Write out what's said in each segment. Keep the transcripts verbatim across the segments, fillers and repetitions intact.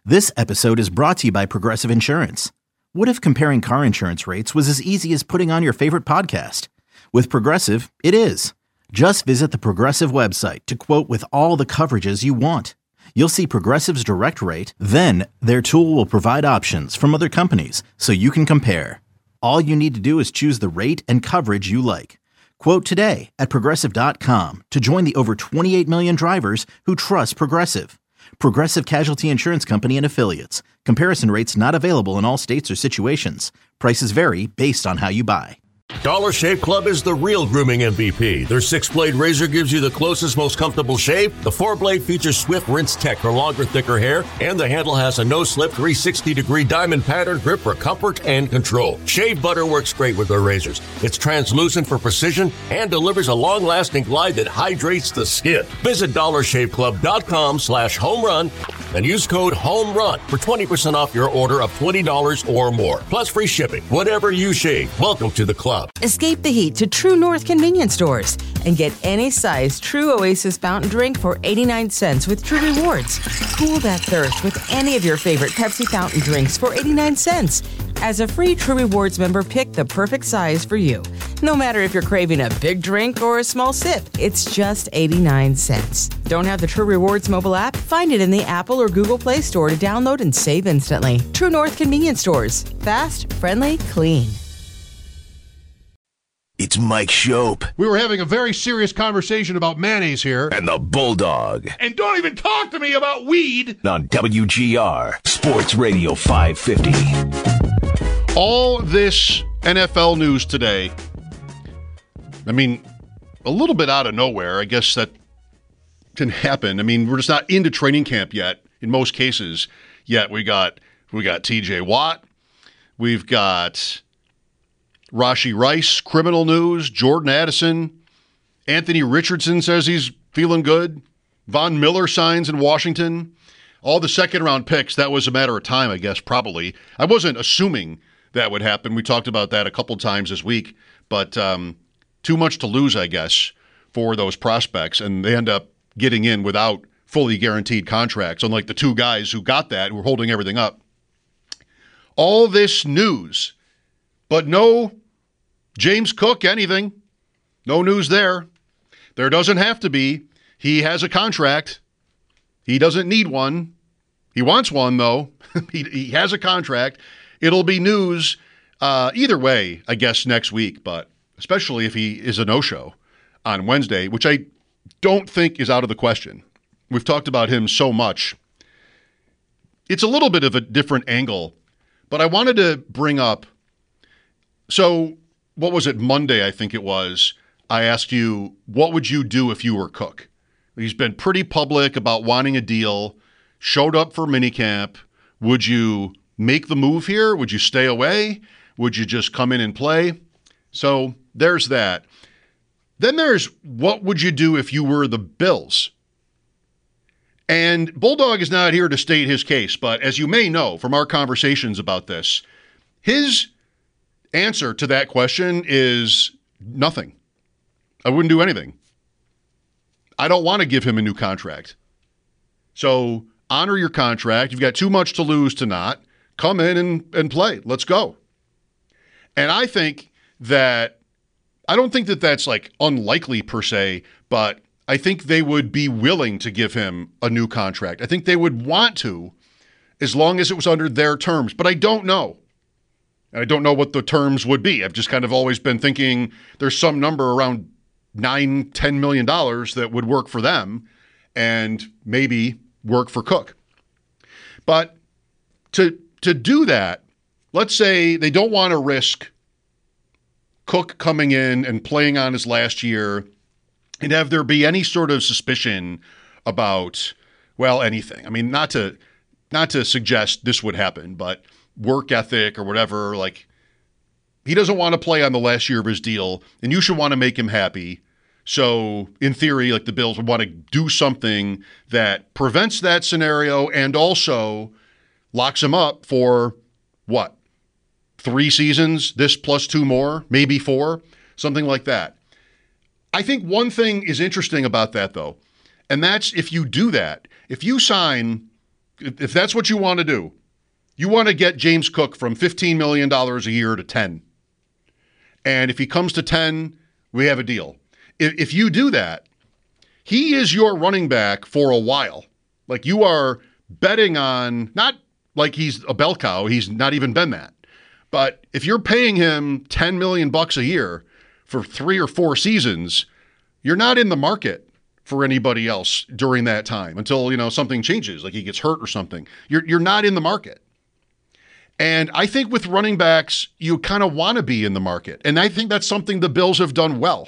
This episode is brought to you by Progressive Insurance. What if comparing car insurance rates was as easy as putting on your favorite podcast? With Progressive, it is. Just visit the Progressive website to quote with all the coverages you want. You'll see Progressive's direct rate, then their tool will provide options from other companies so you can compare. All you need to do is choose the rate and coverage you like. Quote today at progressive dot com to join the over twenty-eight million drivers who trust Progressive. Progressive Casualty Insurance Company and Affiliates. Comparison rates not available in all states or situations. Prices vary based on how you buy. Dollar Shave Club is the real grooming M V P. Their six-blade razor gives you the closest, most comfortable shave. The four-blade features swift rinse tech for longer, thicker hair. And the handle has a no-slip three hundred sixty degree diamond pattern grip for comfort and control. Shave butter works great with their razors. It's translucent for precision and delivers a long-lasting glide that hydrates the skin. Visit dollar shave club dot com slash home run and use code HOMERUN for twenty percent off your order of twenty dollars or more. Plus free shipping. Whatever you shave, welcome to the club. Escape the heat to True North convenience stores and get any size True Oasis fountain drink for eighty-nine cents with True Rewards. Cool that thirst with any of your favorite Pepsi fountain drinks for eighty-nine cents. As a free True Rewards member, pick the perfect size for you. No matter if you're craving a big drink or a small sip, it's just eighty-nine cents. Don't have the True Rewards mobile app? Find it in the Apple or Google Play Store to download and save instantly. True North convenience stores. Fast, friendly, clean. It's Mike Shope. We were having a very serious conversation about mayonnaise here. And the Bulldog. And don't even talk to me about weed. On W G R, Sports Radio five fifty. All this N F L news today, I mean, a little bit out of nowhere. I guess that can happen. I mean, we're just not into training camp yet, in most cases. Yet we got, we got T J Watt. We've got Rashee Rice, criminal news. Jordan Addison. Anthony Richardson says he's feeling good. Von Miller signs in Washington. All the second-round picks, that was a matter of time, I guess, probably. I wasn't assuming that would happen. We talked about that a couple times this week. But um, too much to lose, I guess, for those prospects. And they end up getting in without fully guaranteed contracts, unlike the two guys who got that, who were holding everything up. All this news, but no James Cook, anything. No news there. There doesn't have to be. He has a contract. He doesn't need one. He wants one, though. he, he has a contract. It'll be news uh, either way, I guess, next week, but especially if he is a no-show on Wednesday, which I don't think is out of the question. We've talked about him so much. It's a little bit of a different angle, but I wanted to bring up, so what was it, Monday, I think it was, I asked you, what would you do if you were Cook? He's been pretty public about wanting a deal, showed up for minicamp. Would you make the move here? Would you stay away? Would you just come in and play? So there's that. Then there's, what would you do if you were the Bills? And Bulldog is not here to state his case, but as you may know from our conversations about this, his answer to that question is nothing. I wouldn't do anything. I don't want to give him a new contract. So honor your contract. You've got too much to lose to not. Come in and, and play. Let's go. And I think that, I don't think that that's like unlikely per se, but I think they would be willing to give him a new contract. I think they would want to, as long as it was under their terms. But I don't know. I don't know what the terms would be. I've just kind of always been thinking there's some number around nine, ten million dollars that would work for them and maybe work for Cook. But to to do that, let's say they don't want to risk Cook coming in and playing on his last year and have there be any sort of suspicion about, well, anything. I mean, not to not to suggest this would happen, but work ethic or whatever, like he doesn't want to play on the last year of his deal, and you should want to make him happy. So in theory, like the Bills would want to do something that prevents that scenario and also locks him up for what? Three seasons, this plus two more, maybe four, something like that. I think one thing is interesting about that though, and that's if you do that, if you sign if that's what you want to do, you want to get James Cook from fifteen million dollars a year to ten. And if he comes to ten, we have a deal. If, if you do that, he is your running back for a while. Like, you are betting on, not like he's a bell cow, he's not even been that. But if you're paying him ten million bucks a year for three or four seasons, you're not in the market for anybody else during that time until, you know, something changes, like he gets hurt or something. You're you're not in the market. And I think with running backs, you kind of want to be in the market. And I think that's something the Bills have done well,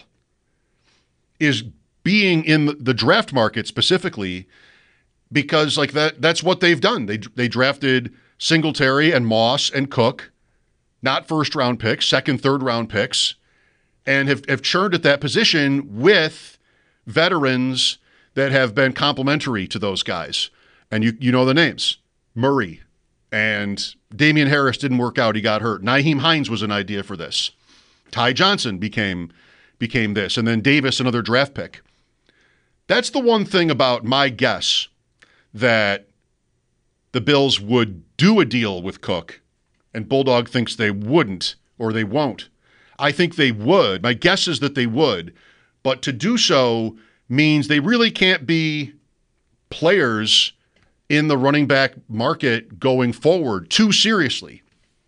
is being in the draft market specifically, because like that that's what they've done. They they drafted Singletary and Moss and Cook, not first round picks, second, third round picks, and have, have churned at that position with veterans that have been complementary to those guys. And you you know the names. Murray and Damian Harris didn't work out. He got hurt. Nyheim Hines was an idea for this. Ty Johnson became became this. And then Davis, another draft pick. That's the one thing about my guess that the Bills would do a deal with Cook, and Bulldog thinks they wouldn't or they won't. I think they would. My guess is that they would. But to do so means they really can't be players in the running back market going forward too seriously.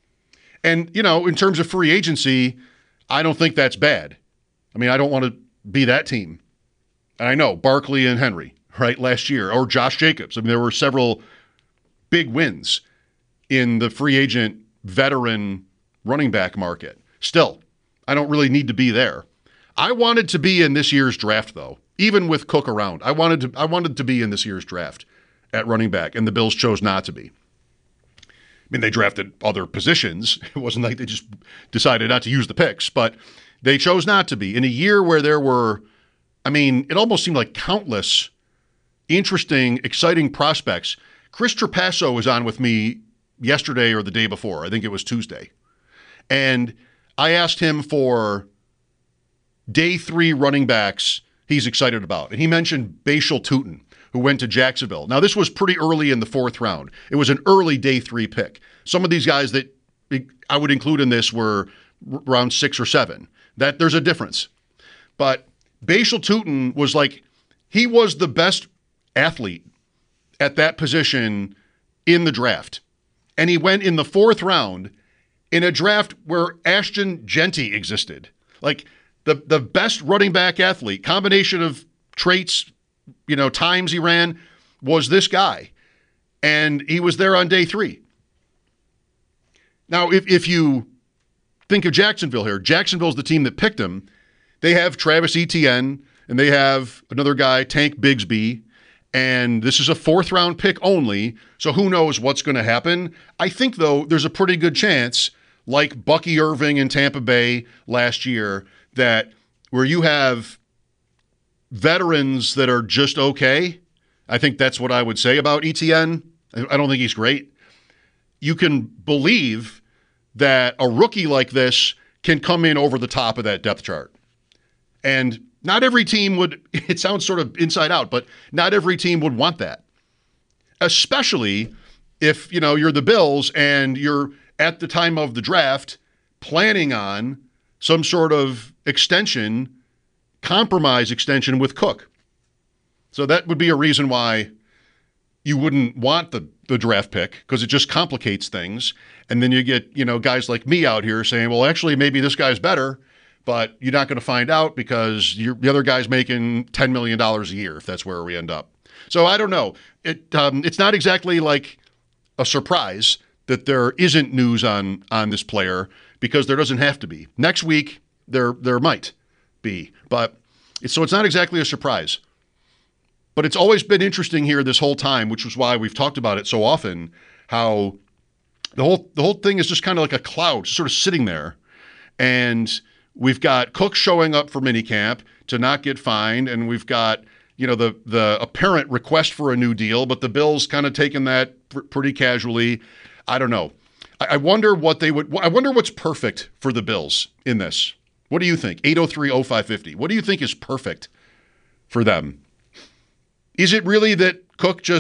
And, you know, in terms of free agency, I don't think that's bad. I mean, I don't want to be that team. And I know Barkley and Henry, right, last year, or Josh Jacobs. I mean, there were several big wins in the free agent veteran running back market. Still, I don't really need to be there. I wanted to be in this year's draft, though, even with Cook around. I wanted to I wanted to be in this year's draft at running back, and the Bills chose not to be. I mean, they drafted other positions. It wasn't like they just decided not to use the picks, but they chose not to be. In a year where there were, I mean, it almost seemed like countless interesting, exciting prospects. Chris Trapasso was on with me yesterday or the day before. I think it was Tuesday. And I asked him for day three running backs he's excited about. And he mentioned Bashal Tutin, who went to Jacksonville. Now, this was pretty early in the fourth round. It was an early day three pick. Some of these guys that I would include in this were round six or seven. That there's a difference. But Bashal Tutin was like, he was the best athlete at that position in the draft. And he went in the fourth round in a draft where Ashton Genty existed. Like the, the best running back athlete, combination of traits, you know, times he ran, was this guy. And he was there on day three. Now, if, if you think of Jacksonville here, Jacksonville's the team that picked him. They have Travis Etienne, and they have another guy, Tank Bigsby. And this is a fourth round pick only, so who knows what's going to happen. I think, though, there's a pretty good chance, like Bucky Irving in Tampa Bay last year, that where you have veterans that are just okay, I think that's what I would say about Etienne. I don't think he's great. You can believe that a rookie like this can come in over the top of that depth chart. And not every team would, it sounds sort of inside out, but not every team would want that. Especially if, you know, you're the Bills and you're at the time of the draft planning on some sort of extension, compromise extension with Cook. So that would be a reason why you wouldn't want the, the draft pick, because it just complicates things. And then you get, you know, guys like me out here saying, well, actually, maybe this guy's better. But you're not going to find out because you're, the other guy's making ten million dollars a year, if that's where we end up. So I don't know. It um, It's not exactly like a surprise that there isn't news on on this player, because there doesn't have to be. Next week, there there might be. But it's, so it's not exactly a surprise. But it's always been interesting here this whole time, which is why we've talked about it so often, how the whole the whole thing is just kind of like a cloud, just sort of sitting there. And we've got Cook showing up for minicamp to not get fined, and we've got, you know, the the apparent request for a new deal, but the Bills kind of taking that pr- pretty casually. I don't know. I-, I wonder what they would. I wonder what's perfect for the Bills in this. What do you think? eight oh three oh five fifty. What do you think is perfect for them? Is it really that Cook just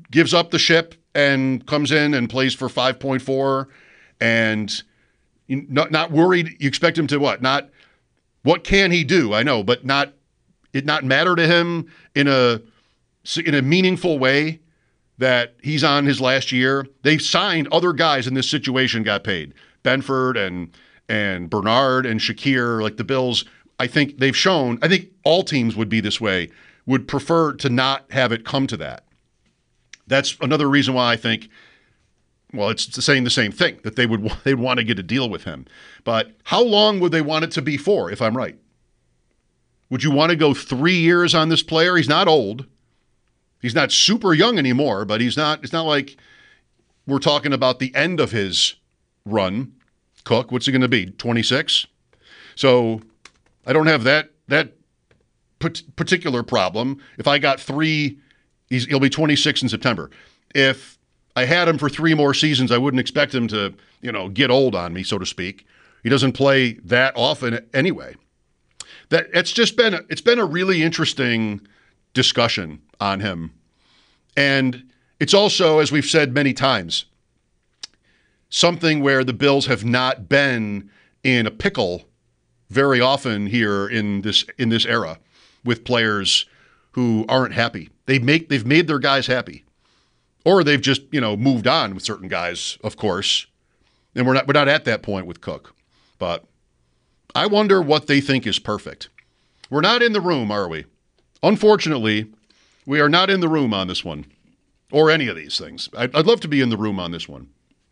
gives up the ship and comes in and plays for five point four and you, not, not worried. You expect him to what? Not what can he do? I know, but not it not matter to him in a in a meaningful way that he's on his last year. They signed other guys in this situation, got paid. Benford and and Bernard and Shakir, like the Bills, I think they've shown, I think all teams would be this way, would prefer to not have it come to that. That's another reason why I think, well, it's saying the same thing, that they would they'd want to get a deal with him. But how long would they want it to be for, if I'm right? Would you want to go three years on this player? He's not old. He's not super young anymore, but he's not, it's not like we're talking about the end of his run. Cook, what's he going to be, twenty-six? So I don't have that that particular problem. If I got three, he's, he'll be twenty-six in September. If I had him for three more seasons, I wouldn't expect him to, you know, get old on me, so to speak. He doesn't play that often anyway. That it's just been it's been a really interesting discussion on him. And it's also, as we've said many times, something where the Bills have not been in a pickle very often here in this in this era with players who aren't happy. They make they've made their guys happy. Or they've just, you know, moved on with certain guys, of course. And we're not we're not at that point with Cook. But I wonder what they think is perfect. We're not in the room, are we? Unfortunately, we are not in the room on this one. Or any of these things. I'd, I'd love to be in the room on this one.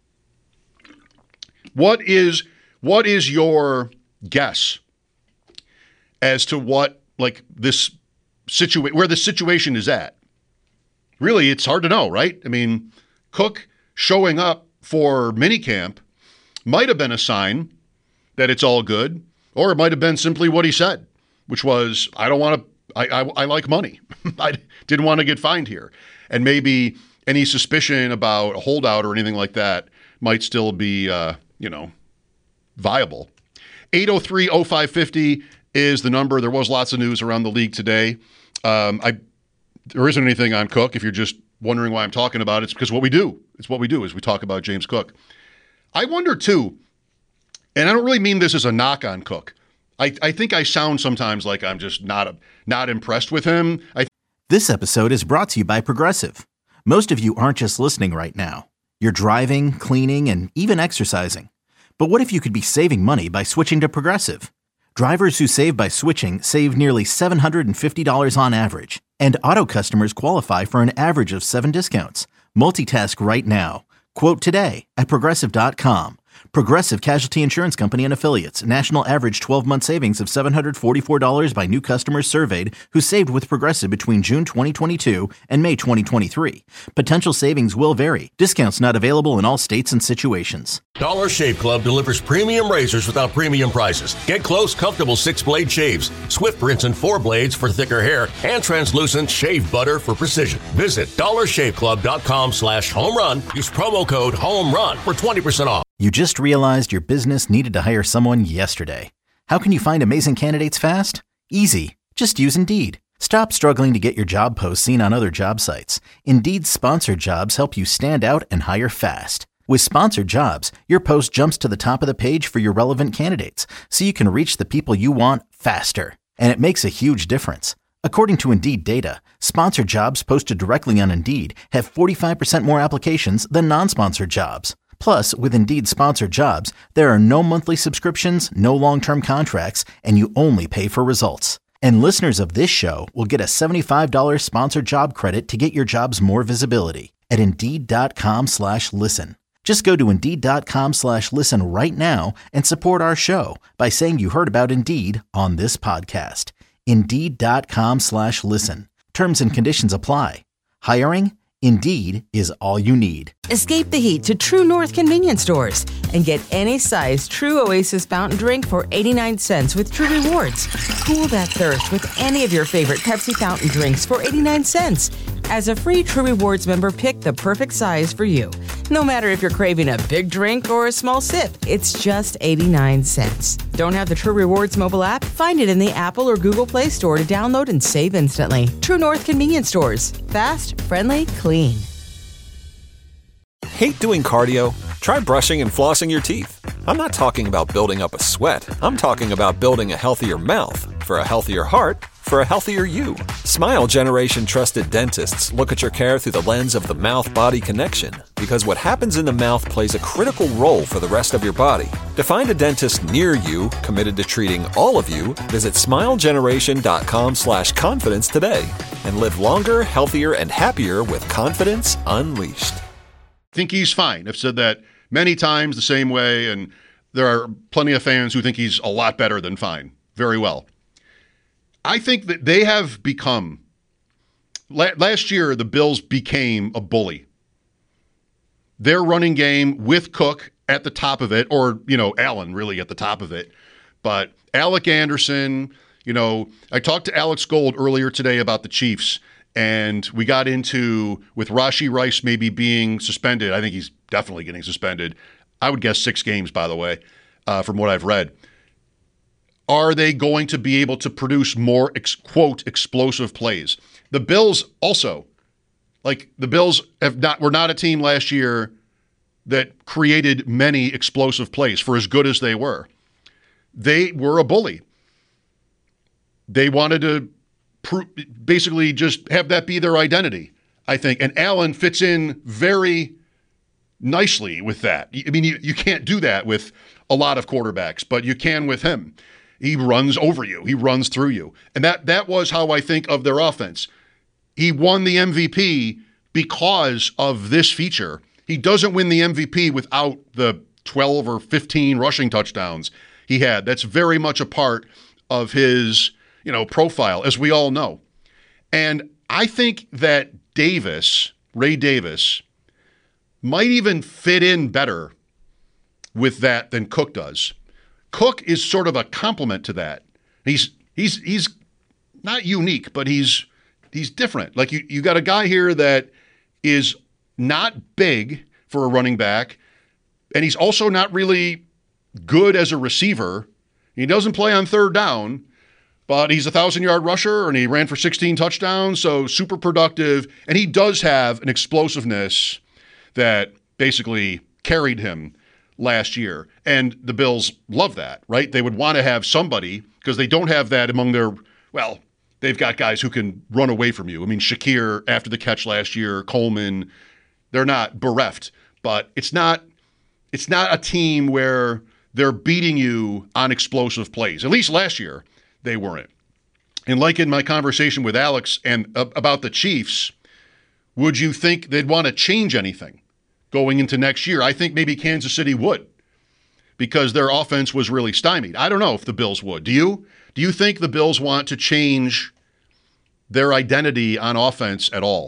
What is what is your guess as to what, like, this situation, where the situation is at? Really, it's hard to know, right? I mean, Cook showing up for minicamp might have been a sign that it's all good, or it might have been simply what he said, which was, I don't want to, I, I, I like money. I didn't want to get fined here. And maybe any suspicion about a holdout or anything like that might still be, uh, you know, viable. eight oh three oh five five oh is the number. There was lots of news around the league today. Um, I there isn't anything on Cook. If you're just wondering why I'm talking about it, it's because what we do. It's what we do is we talk about James Cook. I wonder, too, and I don't really mean this as a knock on Cook. I, I think I sound sometimes like I'm just not a, not impressed with him. I This episode is brought to you by Progressive. Most of you aren't just listening right now. You're driving, cleaning, and even exercising. But what if you could be saving money by switching to Progressive? Drivers who save by switching save nearly seven hundred fifty dollars on average. And auto customers qualify for an average of seven discounts. Multitask right now. Quote today at Progressive dot com. Progressive Casualty Insurance Company and Affiliates. National average twelve-month savings of seven hundred forty-four dollars by new customers surveyed who saved with Progressive between June twenty twenty-two and May twenty twenty-three. Potential savings will vary. Discounts not available in all states and situations. Dollar Shave Club delivers premium razors without premium prices. Get close, comfortable six-blade shaves, swift rinse and four blades for thicker hair, and translucent shave butter for precision. Visit dollar shave club dot com slash home run. Use promo code HOMERUN for twenty percent off. You just realized your business needed to hire someone yesterday. How can you find amazing candidates fast? Easy. Just use Indeed. Stop struggling to get your job posts seen on other job sites. Indeed's sponsored jobs help you stand out and hire fast. With sponsored jobs, your post jumps to the top of the page for your relevant candidates, so you can reach the people you want faster. And it makes a huge difference. According to Indeed data, sponsored jobs posted directly on Indeed have forty-five percent more applications than non-sponsored jobs. Plus, with Indeed sponsored jobs, there are no monthly subscriptions, no long-term contracts, and you only pay for results. And listeners of this show will get a seventy-five dollars sponsored job credit to get your jobs more visibility at Indeed.com slash listen. Just go to Indeed.com slash listen right now and support our show by saying you heard about Indeed on this podcast. Indeed.com slash listen. Terms and conditions apply. Hiring? Indeed is all you need. Escape the heat to True North convenience stores and get any size True Oasis fountain drink for eighty-nine cents with True Rewards. Cool that thirst with any of your favorite Pepsi fountain drinks for eighty-nine cents. As a free True Rewards member, pick the perfect size for you. No matter if you're craving a big drink or a small sip, it's just eighty-nine cents. Don't have the True Rewards mobile app? Find it in the Apple or Google Play Store to download and save instantly. True North convenience stores. Fast, friendly, clean. Hate doing cardio? Try brushing and flossing your teeth. I'm not talking about building up a sweat. I'm talking about building a healthier mouth. For a healthier heart, for a healthier you. Smile Generation trusted dentists look at your care through the lens of the mouth-body connection, because what happens in the mouth plays a critical role for the rest of your body. To find a dentist near you committed to treating all of you, visit smilegeneration.com slash confidence today and live longer, healthier, and happier with confidence unleashed. I think he's fine. I've said that many times the same way, and there are plenty of fans who think he's a lot better than fine. Very well. I think that they have become, last year, the Bills became a bully. Their running game with Cook at the top of it, or, you know, Allen really at the top of it. But Alec Anderson, you know, I talked to Alex Gold earlier today about the Chiefs, and we got into, with Rashee Rice maybe being suspended, I think he's definitely getting suspended. I would guess six games, by the way, uh, from what I've read. Are they going to be able to produce more, ex- quote, explosive plays? The Bills also, like the Bills have not, were not a team last year that created many explosive plays for as good as they were. They were a bully. They wanted to pr- basically just have that be their identity, I think. And Allen fits in very nicely with that. I mean, you, you can't do that with a lot of quarterbacks, but you can with him. He runs over you. He runs through you. And that that was how I think of their offense. He won the M V P because of this feature. He doesn't win the M V P without the twelve or fifteen rushing touchdowns he had. That's very much a part of his, you know, profile, as we all know. And I think that Davis, Ray Davis, might even fit in better with that than Cook does. Cook is sort of a complement to that. He's he's he's not unique, but he's he's different. Like you, you got a guy here that is not big for a running back, and he's also not really good as a receiver. He doesn't play on third down, but he's a thousand-yard rusher, and he ran for sixteen touchdowns, so super productive. And he does have an explosiveness that basically carried him last year. And the Bills love that, right? They would want to have somebody, because they don't have that among their, well, they've got guys who can run away from you. I mean, Shakir after the catch last year, Coleman, they're not bereft, but it's not it's not a team where they're beating you on explosive plays. At least last year, they weren't. And like in my conversation with Alex and uh, about the Chiefs, would you think they'd want to change anything going into next year? I think maybe Kansas City would, because their offense was really stymied. I don't know if the Bills would. Do you? Do you think the Bills want to change their identity on offense at all?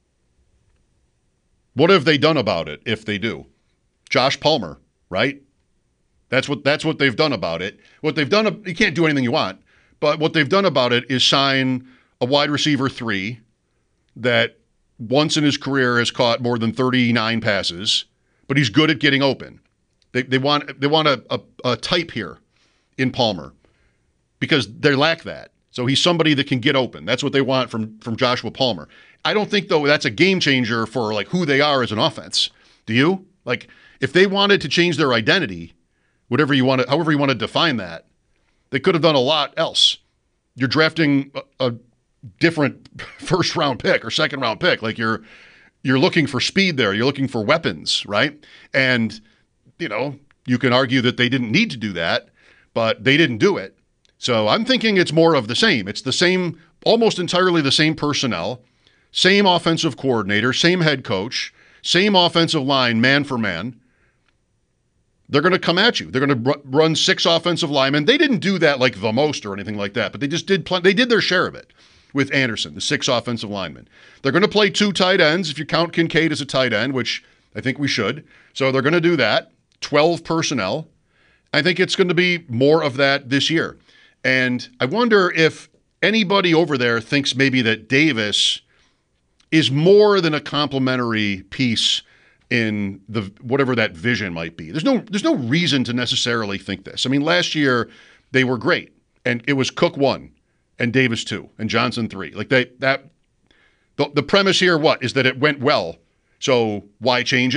What have they done about it if they do? Josh Palmer, right? That's what that's what they've done about it. What they've done, you can't do anything you want, but what they've done about it is sign a wide receiver three that once in his career has caught more than thirty-nine passes, but he's good at getting open. They they want they want a, a, a type here in Palmer because they lack that. So he's somebody that can get open. That's what they want from, from Joshua Palmer. I don't think, though, that's a game changer for like who they are as an offense. Do you? Like, if they wanted to change their identity, whatever you want to, however you want to define that, they could have done a lot else. You're drafting a, a different first round pick or second round pick. Like you're you're looking for speed there. You're looking for weapons, right? And, you know, you can argue that they didn't need to do that, but they didn't do it. So I'm thinking it's more of the same. It's the same, almost entirely the same personnel, same offensive coordinator, same head coach, same offensive line, man for man. They're going to come at you. They're going to run six offensive linemen. They didn't do that like the most or anything like that, but they just did. Pl- they did their share of it with Anderson, the six offensive linemen. They're going to play two tight ends if you count Kincaid as a tight end, which I think we should. So they're going to do that. twelve personnel. I think it's going to be more of that this year. And I wonder if anybody over there thinks maybe that Davis is more than a complementary piece in the whatever that vision might be. There's no there's no reason to necessarily think this. I mean, last year they were great, and it was Cook one, and Davis two, and Johnson three. Like they that the, the premise here, what is that it went well. So why change it?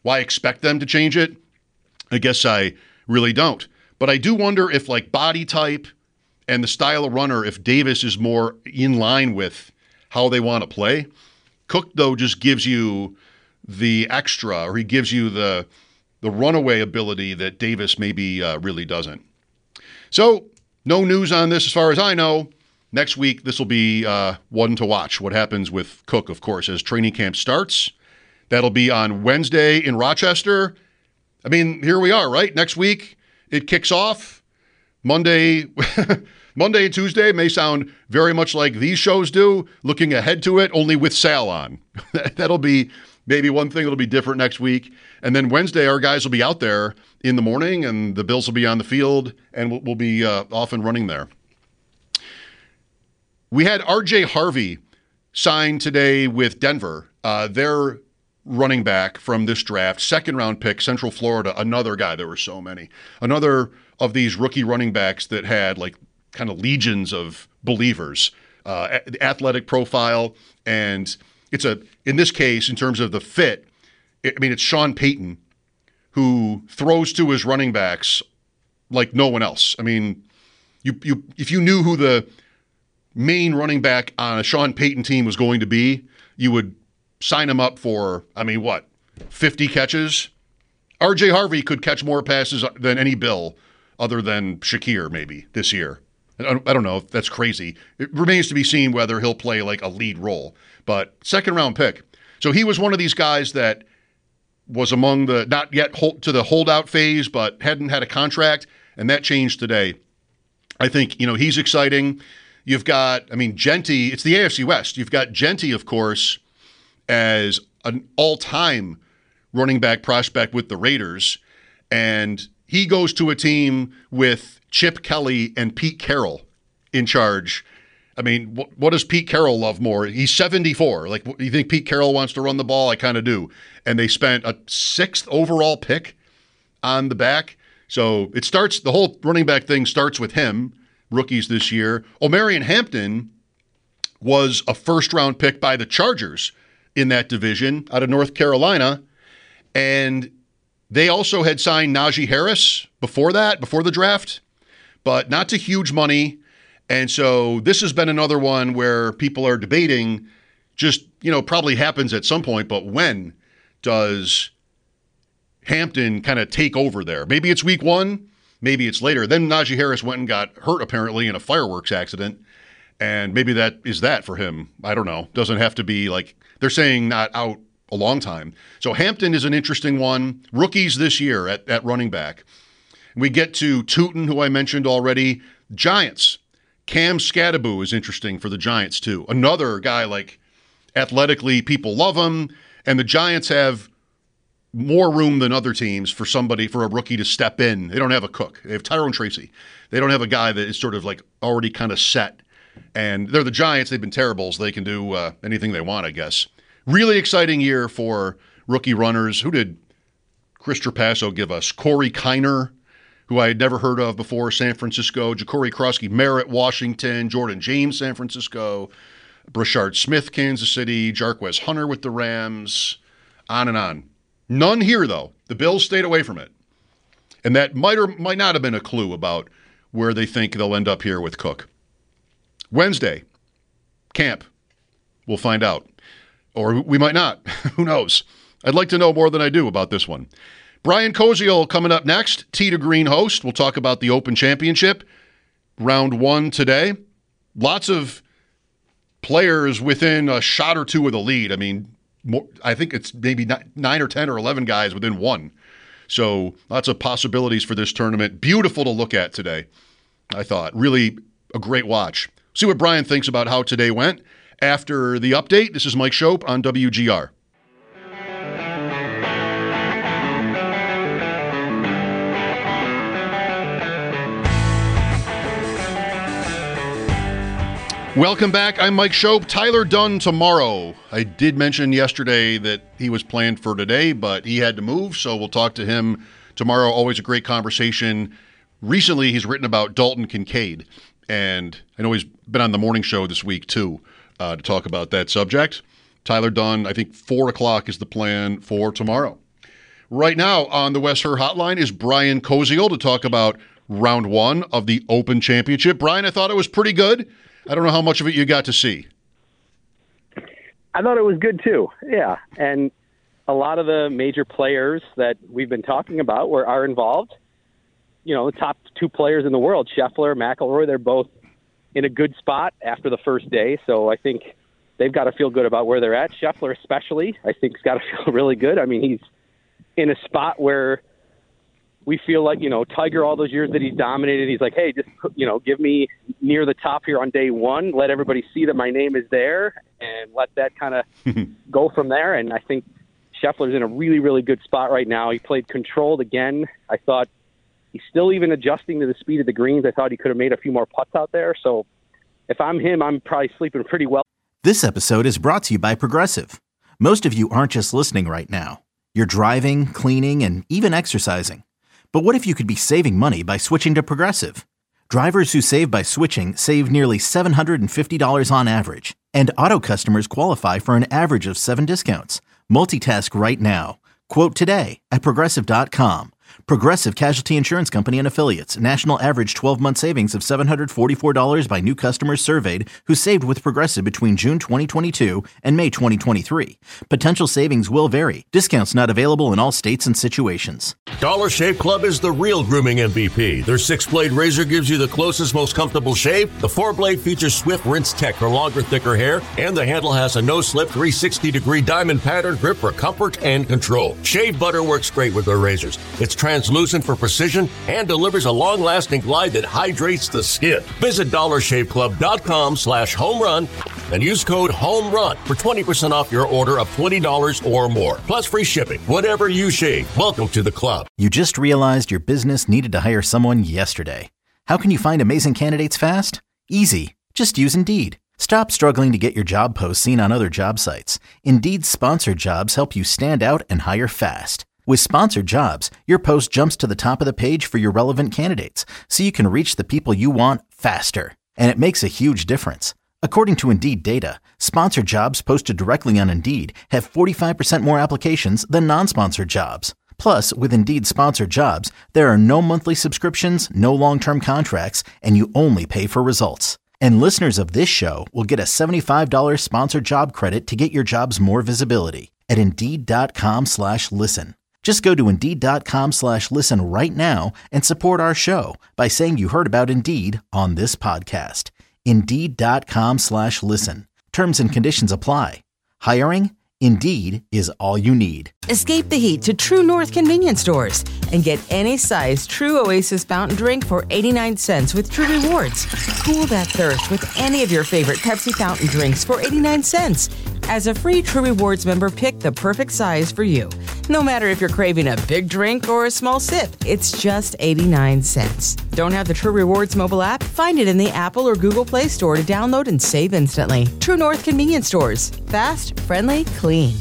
Why expect them to change it? I guess I really don't. But I do wonder if, like, body type and the style of runner, if Davis is more in line with how they want to play. Cook, though, just gives you the extra, or he gives you the the runaway ability that Davis maybe uh, really doesn't. So, no news on this as far as I know. Next week, this will be uh, one to watch. What happens with Cook, of course, as training camp starts. That'll be on Wednesday in Rochester. I mean, here we are, right? Next week, it kicks off. Monday, Monday and Tuesday may sound very much like these shows do, looking ahead to it, only with Sal on. That'll be maybe one thing that'll be different next week. And then Wednesday, our guys will be out there in the morning, and the Bills will be on the field, and we'll, we'll be uh, off and running there. We had R J Harvey signed today with Denver. Uh, their running back from this draft, second round pick, Central Florida, another guy. There were so many. Another of these rookie running backs that had like kind of legions of believers, uh, athletic profile. And it's a, in this case, in terms of the fit, I mean, it's Sean Payton who throws to his running backs like no one else. I mean, you you if you knew who the main running back on a Sean Payton team was going to be, you would sign him up for, I mean, what, fifty catches? R J Harvey could catch more passes than any Bill other than Shakir maybe this year. I don't know if that's crazy. It remains to be seen whether he'll play like a lead role, but second round pick. So he was one of these guys that was among the, not yet hold, to the holdout phase, but hadn't had a contract, and that changed today. I think, you know, he's exciting. You've got, I mean, Genty, it's the A F C West. You've got Genty, of course, as an all-time running back prospect with the Raiders, and he goes to a team with Chip Kelly and Pete Carroll in charge. I mean, what, what does Pete Carroll love more? He's seventy-four. Like, you think Pete Carroll wants to run the ball? I kind of do. And they spent a sixth overall pick on the back. So it starts, the whole running back thing starts with him. Rookies this year. Omarion Hampton was a first-round pick by the Chargers in that division out of North Carolina, and they also had signed Najee Harris before that, before the draft, but not to huge money. And so this has been another one where people are debating, just, you know, probably happens at some point, but when does Hampton kind of take over there? Maybe it's week one. Maybe it's later. Then Najee Harris went and got hurt, apparently, in a fireworks accident. And maybe that is that for him. I don't know. Doesn't have to be like, they're saying not out a long time. So Hampton is an interesting one. Rookies this year at, at running back. We get to Tootin, who I mentioned already. Giants. Cam Scadaboo is interesting for the Giants, too. Another guy, like, athletically, people love him. And the Giants have more room than other teams for somebody, for a rookie to step in. They don't have a Cook. They have Tyrone Tracy. They don't have a guy that is sort of like already kind of set. And they're the Giants. They've been terrible, so they can do uh, anything they want, I guess. Really exciting year for rookie runners. Who did Chris Trapasso give us? Corey Kiner, who I had never heard of before, San Francisco. Ja'Cory Krosky Merritt, Washington. Jordan James, San Francisco. Brashard Smith, Kansas City. Jarquez Hunter with the Rams. On and on. None here, though. The Bills stayed away from it. And that might or might not have been a clue about where they think they'll end up here with Cook. Wednesday, camp. We'll find out. Or we might not. Who knows? I'd like to know more than I do about this one. Brian Koziol coming up next. Tee to Green host. We'll talk about the Open Championship. Round one today. Lots of players within a shot or two of the lead. I mean, more, I think it's maybe nine or ten or eleven guys within one. So lots of possibilities for this tournament. Beautiful to look at today, I thought. Really a great watch. See what Brian thinks about how today went. After the update, this is Mike Schopp on W G R. Welcome back. I'm Mike Schopp. Tyler Dunne tomorrow. I did mention yesterday that he was planned for today, but he had to move, so we'll talk to him tomorrow. Always a great conversation. Recently, he's written about Dalton Kincaid, and I know he's been on the morning show this week, too, uh, to talk about that subject. Tyler Dunne, I think four o'clock is the plan for tomorrow. Right now on the West Her Hotline is Brian Koziol to talk about round one of the Open Championship. Brian, I thought it was pretty good. I don't know how much of it you got to see. I thought it was good too, yeah. And a lot of the major players that we've been talking about were are involved. You know, the top two players in the world, Scheffler, McIlroy, they're both in a good spot after the first day. So I think they've got to feel good about where they're at. Scheffler especially, I think, has got to feel really good. I mean, he's in a spot where we feel like, you know, Tiger, all those years that he's dominated, he's like, hey, just, you know, give me near the top here on day one. Let everybody see that my name is there and let that kind of go from there. And I think Scheffler's in a really, really good spot right now. He played controlled again. I thought he's still even adjusting to the speed of the greens. I thought he could have made a few more putts out there. So if I'm him, I'm probably sleeping pretty well. This episode is brought to you by Progressive. Most of you aren't just listening right now. You're driving, cleaning, and even exercising. But what if you could be saving money by switching to Progressive? Drivers who save by switching save nearly seven hundred fifty dollars on average. And auto customers qualify for an average of seven discounts. Multitask right now. Quote today at Progressive dot com. Progressive Casualty Insurance Company and Affiliates. National average twelve-month savings of seven hundred forty-four dollars by new customers surveyed who saved with Progressive between June twenty twenty-two and May twenty twenty-three. Potential savings will vary. Discounts not available in all states and situations. Dollar Shave Club is the real grooming M V P. Their six-blade razor gives you the closest, most comfortable shave. The four-blade features Swift Rinse Tech for longer, thicker hair. And the handle has a no-slip three hundred sixty degree diamond pattern grip for comfort and control. Shave butter works great with their razors. It's translucent for precision and delivers a long-lasting glide that hydrates the skin. Visit dollar shave club dot com slash home run and use code HOMERUN for twenty percent off your order of twenty dollars or more. Plus free shipping. Whatever you shave, welcome to the club. You just realized your business needed to hire someone yesterday. How can you find amazing candidates fast? Easy. Just use Indeed. Stop struggling to get your job posts seen on other job sites. Indeed's sponsored jobs help you stand out and hire fast. With sponsored jobs, your post jumps to the top of the page for your relevant candidates, so you can reach the people you want faster. And it makes a huge difference. According to Indeed data, sponsored jobs posted directly on Indeed have forty-five percent more applications than non-sponsored jobs. Plus, with Indeed sponsored jobs, there are no monthly subscriptions, no long-term contracts, and you only pay for results. And listeners of this show will get a seventy-five dollars sponsored job credit to get your jobs more visibility at Indeed.com slash listen. Just go to Indeed.com slash listen right now and support our show by saying you heard about Indeed on this podcast. Indeed.com slash listen. Terms and conditions apply. Hiring? Indeed is all you need. Escape the heat to True North convenience stores and get any size True Oasis fountain drink for eighty-nine cents with True Rewards. Cool that thirst with any of your favorite Pepsi fountain drinks for eighty-nine cents. As a free True Rewards member, pick the perfect size for you. No matter if you're craving a big drink or a small sip, it's just eighty-nine cents. Don't have the True Rewards mobile app? Find it in the Apple or Google Play Store to download and save instantly. True North convenience stores. Fast, friendly, clean.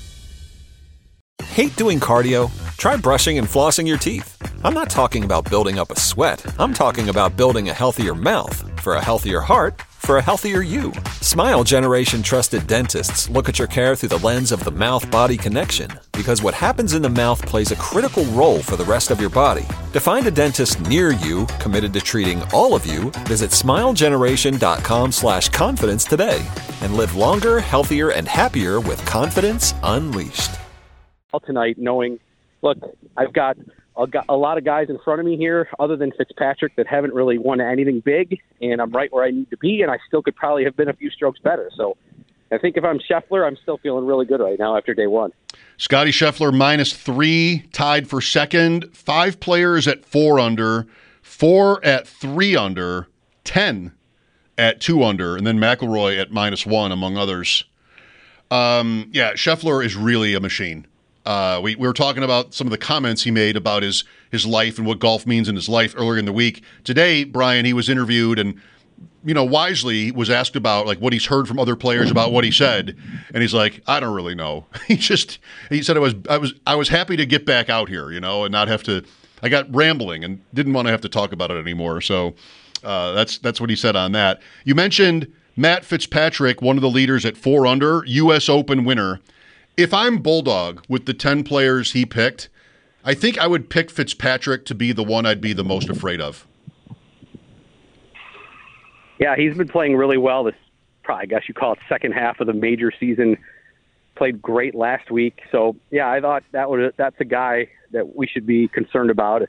Hate doing cardio? Try brushing and flossing your teeth. I'm not talking about building up a sweat. I'm talking about building a healthier mouth. For a healthier heart, for a healthier you. Smile Generation trusted dentists look at your care through the lens of the mouth-body connection, because what happens in the mouth plays a critical role for the rest of your body. To find a dentist near you committed to treating all of you, visit smilegeneration.com slash confidence today and live longer, healthier, and happier with confidence unleashed. Tonight, knowing, look, I've got a, a lot of guys in front of me here, other than Fitzpatrick, that haven't really won anything big, and I'm right where I need to be, and I still could probably have been a few strokes better. So I think if I'm Scheffler, I'm still feeling really good right now after day one. Scotty Scheffler minus three, tied for second. Five players at four under, four at three under, ten at two under, and then McIlroy at minus one, among others. Um, yeah, Scheffler is really a machine. Uh, we, we were talking about some of the comments he made about his his life and what golf means in his life earlier in the week. Today, Brian, he was interviewed and, you know, wisely was asked about like what he's heard from other players about what he said, and he's like, I don't really know. He just he said I was I was I was happy to get back out here, you know, and not have to. I got rambling and didn't want to have to talk about it anymore. So uh, that's that's what he said on that. You mentioned Matt Fitzpatrick, one of the leaders at four under, U S Open winner. If I'm Bulldog with the ten players he picked, I think I would pick Fitzpatrick to be the one I'd be the most afraid of. Yeah, he's been playing really well this, probably, I guess you call it second half of the major season. Played great last week. So, yeah, I thought that would that's a guy that we should be concerned about. If,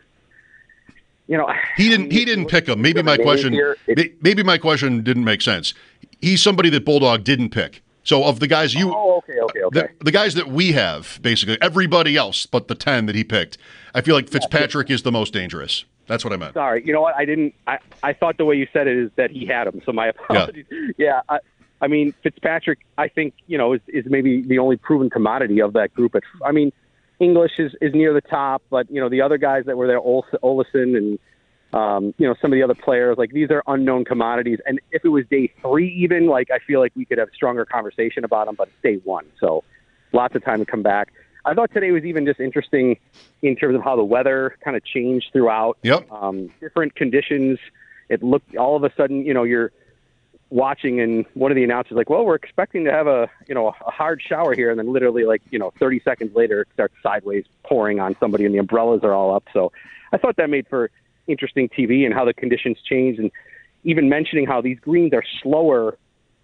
you know, he didn't he didn't pick him. Maybe my question here, maybe my question didn't make sense. He's somebody that Bulldog didn't pick. So of the guys you Oh, okay, okay, okay. The, the guys that we have, basically, everybody else but the ten that he picked, I feel like Fitzpatrick is the most dangerous. That's what I meant. Sorry. You know what? I didn't I, I thought the way you said it is that he had him. So my apologies. Yeah, yeah I, I mean, Fitzpatrick, I think, you know, is, is maybe the only proven commodity of that group. At, I mean, English is, is near the top, but, you know, the other guys that were there, Ol- Olsen and, um, you know, some of the other players, like, these are unknown commodities. And if it was day three even, like, I feel like we could have a stronger conversation about them, but it's day one. So lots of time to come back. I thought today was even just interesting in terms of how the weather kind of changed throughout. Yep. Um, different conditions. It looked all of a sudden, you know, you're watching and one of the announcers like, well, we're expecting to have a, you know, a hard shower here. And then literally like, you know, thirty seconds later, it starts sideways pouring on somebody and the umbrellas are all up. So I thought that made for interesting T V and how the conditions changed. And even mentioning how these greens are slower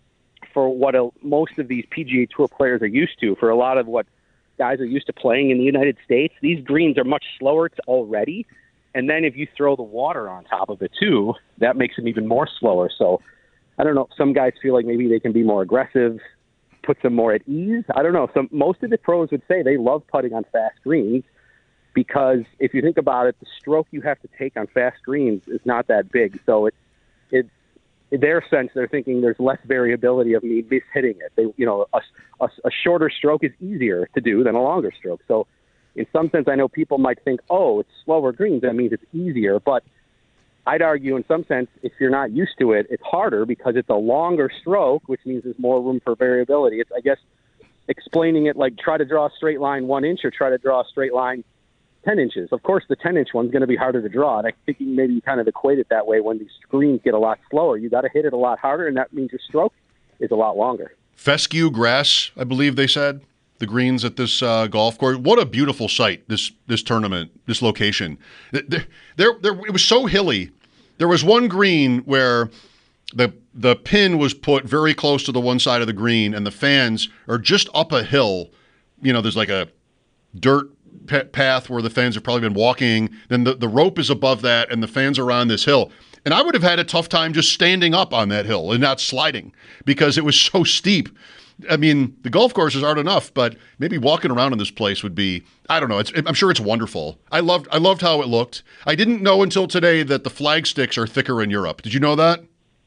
for what a, most of these P G A Tour players are used to. For a lot of what guys are used to playing in the United States, these greens are much slower already. And then if you throw the water on top of it too, that makes them even more slower. So I don't know. Some guys feel like maybe they can be more aggressive, puts them more at ease. I don't know. Some most of the pros would say they love putting on fast greens because if you think about it, the stroke you have to take on fast greens is not that big. So it, it, in their sense, they're thinking there's less variability of me mishitting it. They, you know, a, a, a shorter stroke is easier to do than a longer stroke. So in some sense, I know people might think, oh, it's slower greens. That means it's easier. But I'd argue in some sense, if you're not used to it, it's harder because it's a longer stroke, which means there's more room for variability. It's, I guess, explaining it like try to draw a straight line one inch or try to draw a straight line ten inches. Of course, the ten-inch one's going to be harder to draw. And I think you maybe kind of equate it that way. When these greens get a lot slower, you got to hit it a lot harder, and that means your stroke is a lot longer. Fescue grass, I believe they said. The greens at this uh, golf course. What a beautiful site, this this tournament, this location. There, there, there, it was so hilly. There was one green where the the pin was put very close to the one side of the green, and the fans are just up a hill. You know, there's like a dirt p- path where the fans have probably been walking. Then the, the rope is above that, and the fans are on this hill. And I would have had a tough time just standing up on that hill and not sliding because it was so steep. I mean, the golf courses aren't enough, but maybe walking around in this place would be, I don't know, it's, I'm sure it's wonderful. I loved I loved how it looked. I didn't know until today that the flag sticks are thicker in Europe. Did you know that?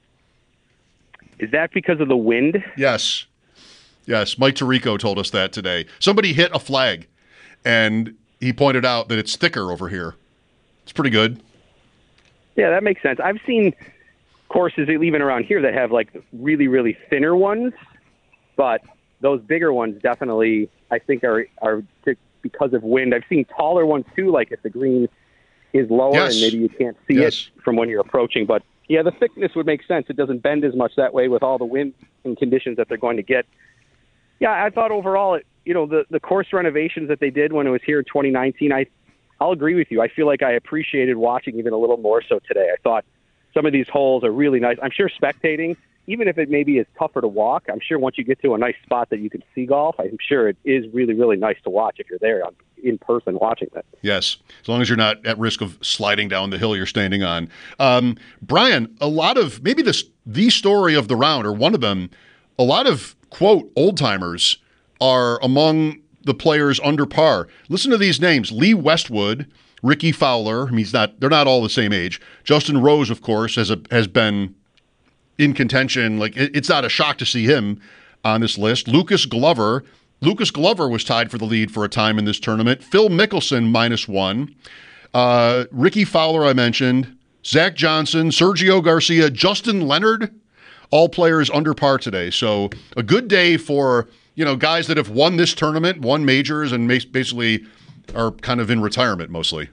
Is that because of the wind? Yes. Yes, Mike Tirico told us that today. Somebody hit a flag, and he pointed out that it's thicker over here. It's pretty good. Yeah, that makes sense. I've seen courses even around here that have, like, really, really thinner ones. But those bigger ones definitely, I think, are are because of wind. I've seen taller ones, too, like if the green is lower yes. and maybe you can't see yes. it from when you're approaching. But, yeah, the thickness would make sense. It doesn't bend as much that way with all the wind and conditions that they're going to get. Yeah, I thought overall, it, you know, the, the course renovations that they did when it was here in twenty nineteen, I, I'll agree with you. I feel like I appreciated watching even a little more so today. I thought some of these holes are really nice. I'm sure spectating, even if it maybe is tougher to walk, I'm sure once you get to a nice spot that you can see golf, I'm sure it is really, really nice to watch if you're there on, in person watching that. Yes, as long as you're not at risk of sliding down the hill you're standing on. Um, Brian, a lot of, maybe this the story of the round, or one of them, a lot of, quote, old-timers are among the players under par. Listen to these names. Lee Westwood, Ricky Fowler, I mean, he's not, they're not all the same age. Justin Rose, of course, has, a, has been in contention. Like, it's not a shock to see him on this list. Lucas Glover. Lucas Glover was tied for the lead for a time in this tournament. Phil Mickelson, minus one. Uh, Ricky Fowler, I mentioned. Zach Johnson, Sergio Garcia, Justin Leonard, all players under par today. So a good day for, you know, guys that have won this tournament, won majors, and basically are kind of in retirement mostly.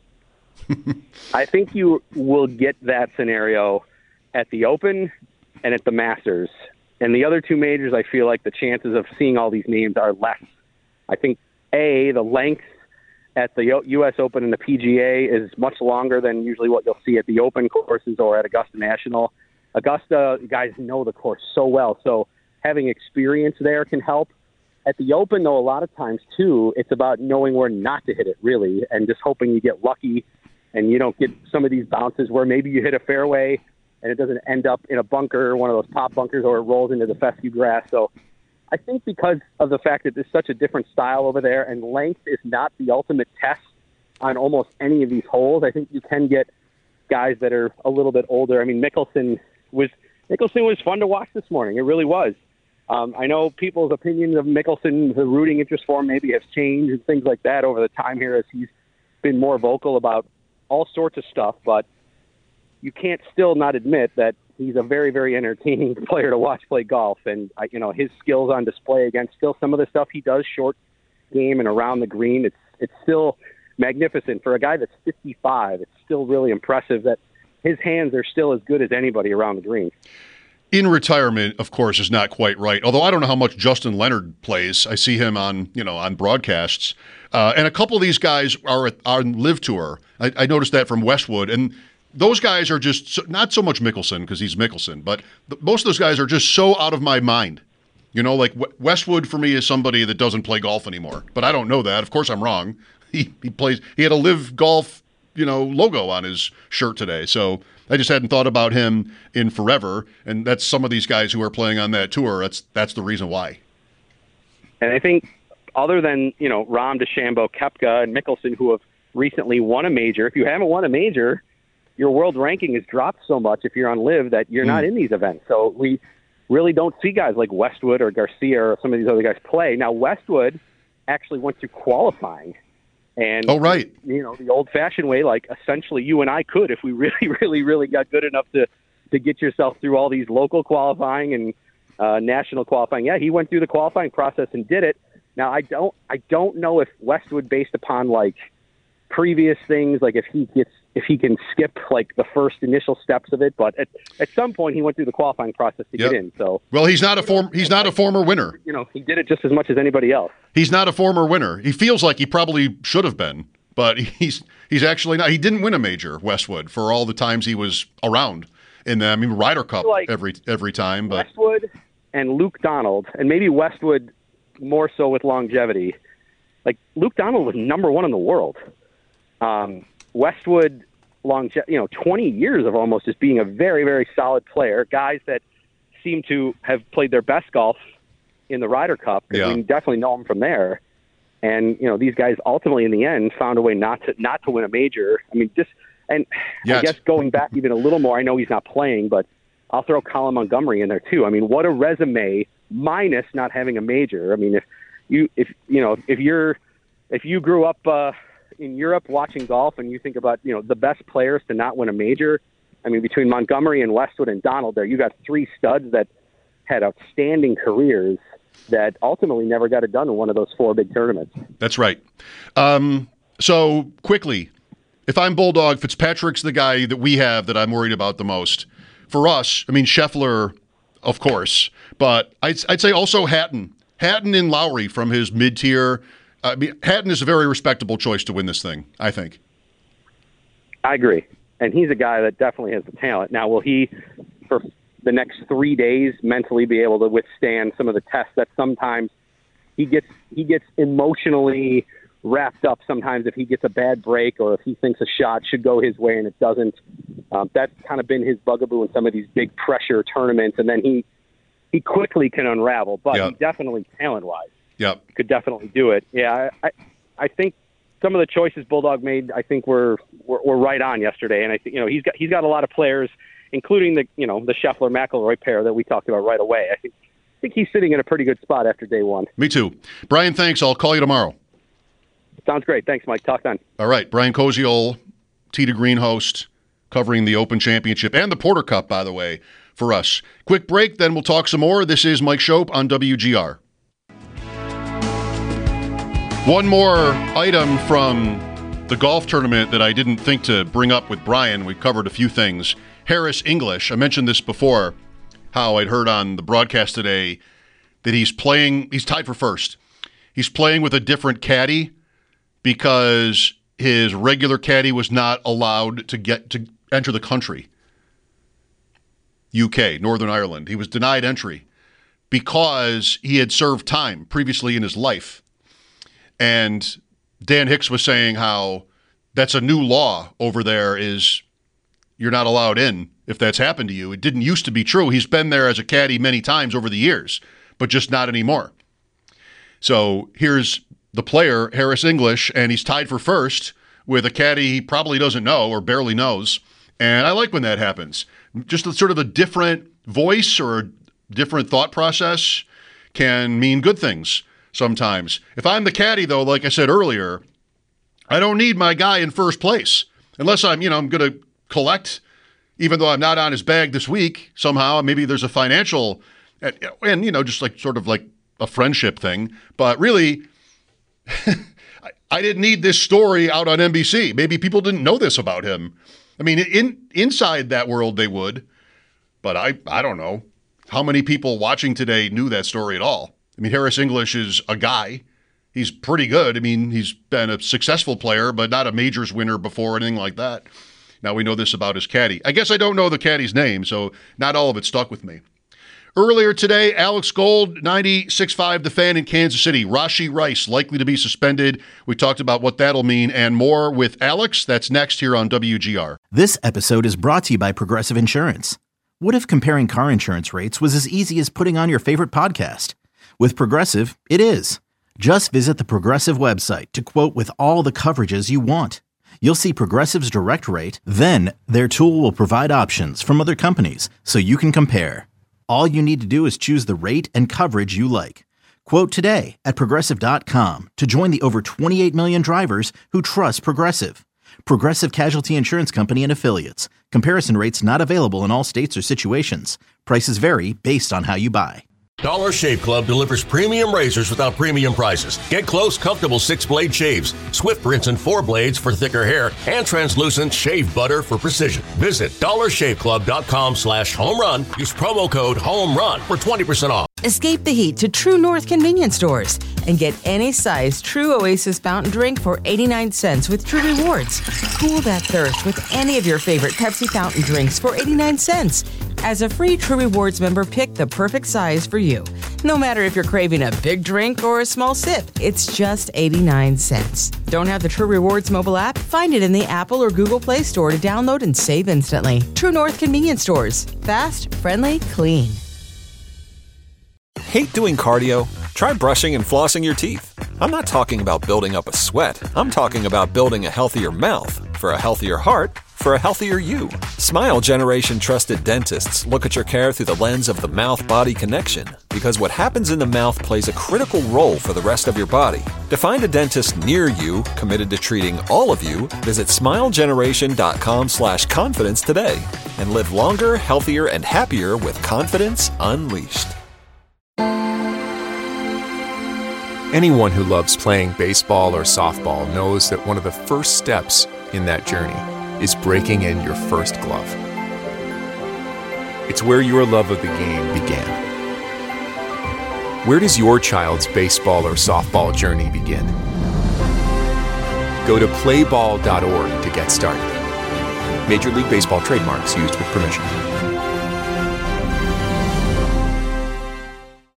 I think you will get that scenario at the Open and at the Masters. And the other two majors, I feel like the chances of seeing all these names are less. I think, A, the length at the U S Open and the P G A is much longer than usually what you'll see at the Open courses or at Augusta National. Augusta, guys know the course so well, so having experience there can help. At the Open, though, a lot of times, too, it's about knowing where not to hit it, really, and just hoping you get lucky and you don't get some of these bounces where maybe you hit a fairway and it doesn't end up in a bunker, one of those top bunkers, or it rolls into the fescue grass. So I think because of the fact that there's such a different style over there and length is not the ultimate test on almost any of these holes, I think you can get guys that are a little bit older. I mean, Mickelson was Mickelson was fun to watch this morning. It really was. Um, I know people's opinions of Mickelson, the rooting interest for him, maybe has changed and things like that over the time here as he's been more vocal about all sorts of stuff, but you can't still not admit that he's a very, very entertaining player to watch play golf. And, uh, you know, his skills on display against still some of the stuff he does short game and around the green. It's it's still magnificent. For a guy that's fifty-five, it's still really impressive that his hands are still as good as anybody around the green. In retirement, of course, is not quite right. Although I don't know how much Justin Leonard plays. I see him on, you know, on broadcasts. Uh, and a couple of these guys are at, are on Live Tour. I, I noticed that from Westwood. And those guys are just so, not so much Mickelson because he's Mickelson, but the, most of those guys are just so out of my mind. You know, like w- Westwood for me is somebody that doesn't play golf anymore. But I don't know that. Of course, I'm wrong. He he plays. He had a Live Golf, you know, logo on his shirt today. So I just hadn't thought about him in forever. And that's some of these guys who are playing on that tour. That's that's the reason why. And I think other than, you know, Rahm, DeChambeau, Koepka, and Mickelson, who have recently won a major, if you haven't won a major, your world ranking has dropped so much if you're on Live that you're mm. not in these events. So we really don't see guys like Westwood or Garcia or some of these other guys play. Now, Westwood actually went through qualifying. And, oh, right. you know, the old-fashioned way, like essentially you and I could if we really, really, really got good enough to, to get yourself through all these local qualifying and uh, national qualifying. Yeah, he went through the qualifying process and did it. Now, I don't I don't know if Westwood, based upon, like, previous things, like if he gets if he can skip like the first initial steps of it, but at, at some point he went through the qualifying process to yep. get in. So well, he's not a form he's not a former winner. You know, he did it just as much as anybody else. He's not a former winner. He feels like he probably should have been, but he's he's actually not. He didn't win a major, Westwood, for all the times he was around in the I mean Ryder Cup like every every time. But Westwood and Luke Donald, and maybe Westwood more so with longevity. Like Luke Donald was number one in the world. Um, Westwood, long, you know, twenty years of almost just being a very, very solid player. Guys that seem to have played their best golf in the Ryder Cup. Yeah. We definitely know them from there. And you know, these guys ultimately, in the end, found a way not to not to win a major. I mean, just and yes. I guess going back even a little more. I know he's not playing, but I'll throw Colin Montgomery in there too. I mean, what a resume minus not having a major. I mean, if you if you know if you're if you grew up. Uh, in Europe watching golf and you think about, you know, the best players to not win a major, I mean, between Montgomery and Westwood and Donald there, you got three studs that had outstanding careers that ultimately never got it done in one of those four big tournaments. That's right. Um, so quickly, if I'm Bulldog, Fitzpatrick's the guy that we have that I'm worried about the most. For us, I mean, Scheffler, of course, but I'd, I'd say also Hatton. Hatton and Lowry from his mid-tier. I mean, Hatton is a very respectable choice to win this thing, I think. I agree. And he's a guy that definitely has the talent. Now, will he, for the next three days, mentally be able to withstand some of the tests that sometimes he gets he gets emotionally wrapped up sometimes if he gets a bad break or if he thinks a shot should go his way and it doesn't. Um, that's kind of been his bugaboo in some of these big pressure tournaments. And then he, he quickly can unravel, but yep. he definitely talent-wise. Yep. Could definitely do it. Yeah, I, I think some of the choices Bulldog made, I think were, were were right on yesterday. And I think you know he's got he's got a lot of players, including the you know the Scheffler McIlroy pair that we talked about right away. I think I think he's sitting in a pretty good spot after day one. Me too, Brian. Thanks. I'll call you tomorrow. Sounds great. Thanks, Mike. Talk then. All right, Brian Koziol, Tee to Green host, covering the Open Championship and the Porter Cup, by the way, for us. Quick break, then we'll talk some more. This is Mike Schopp on W G R. One more item from the golf tournament that I didn't think to bring up with Brian. We covered a few things. Harris English, I mentioned this before, how I'd heard on the broadcast today that he's playing, he's tied for first. He's playing with a different caddy because his regular caddy was not allowed to get to enter the country. U K, Northern Ireland. He was denied entry because he had served time previously in his life. And Dan Hicks was saying how that's a new law over there, is you're not allowed in if that's happened to you. It didn't used to be true. He's been there as a caddy many times over the years, but just not anymore. So here's the player, Harris English, and he's tied for first with a caddy he probably doesn't know or barely knows. And I like when that happens. Just a, sort of a different voice or a different thought process can mean good things sometimes. If I'm the caddy, though, like I said earlier, I don't need my guy in first place. Unless I'm, you know, I'm going to collect, even though I'm not on his bag this week, somehow. Maybe there's a financial, and, and you know, just like sort of like a friendship thing. But really, I didn't need this story out on N B C. Maybe people didn't know this about him. I mean, in inside that world, they would. But I, I don't know how many people watching today knew that story at all. I mean, Harris English is a guy. He's pretty good. I mean, he's been a successful player, but not a majors winner before, anything like that. Now we know this about his caddy. I guess I don't know the caddy's name, so not all of it stuck with me. Earlier today, Alex Gold, ninety-six point five The Fan in Kansas City. Rashee Rice likely to be suspended. We talked about what that'll mean and more with Alex. That's next here on W G R. This episode is brought to you by Progressive Insurance. What if comparing car insurance rates was as easy as putting on your favorite podcast? With Progressive, it is. Just visit the Progressive website to quote with all the coverages you want. You'll see Progressive's direct rate, then their tool will provide options from other companies so you can compare. All you need to do is choose the rate and coverage you like. Quote today at Progressive dot com to join the over twenty-eight million drivers who trust Progressive. Progressive Casualty Insurance Company and Affiliates. Comparison rates not available in all states or situations. Prices vary based on how you buy. Dollar Shave Club delivers premium razors without premium prices. Get close, comfortable six-blade shaves, Swift rinse and four blades for thicker hair, and translucent shave butter for precision. Visit dollar shave club dot com slash home run. Use promo code HOMERUN for twenty percent off. Escape the heat to True North convenience stores and get any size True Oasis fountain drink for eighty-nine cents with True Rewards. Cool that thirst with any of your favorite Pepsi fountain drinks for eighty-nine cents. As a free True Rewards member, pick the perfect size for you. No matter if you're craving a big drink or a small sip, it's just eighty-nine cents. Don't have the True Rewards mobile app? Find it in the Apple or Google Play Store to download and save instantly. True North convenience stores. Fast, friendly, clean. Hate doing cardio? Try brushing and flossing your teeth. I'm not talking about building up a sweat. I'm talking about building a healthier mouth. For a healthier heart, for a healthier you. Smile Generation trusted dentists look at your care through the lens of the mouth-body connection, because what happens in the mouth plays a critical role for the rest of your body. To find a dentist near you committed to treating all of you, visit smile generation dot com slash confidence today and live longer, healthier, and happier with confidence unleashed. Anyone who loves playing baseball or softball knows that one of the first steps in that journey is breaking in your first glove. It's where your love of the game began. Where does your child's baseball or softball journey begin? Go to play ball dot org to get started. Major League Baseball trademarks used with permission.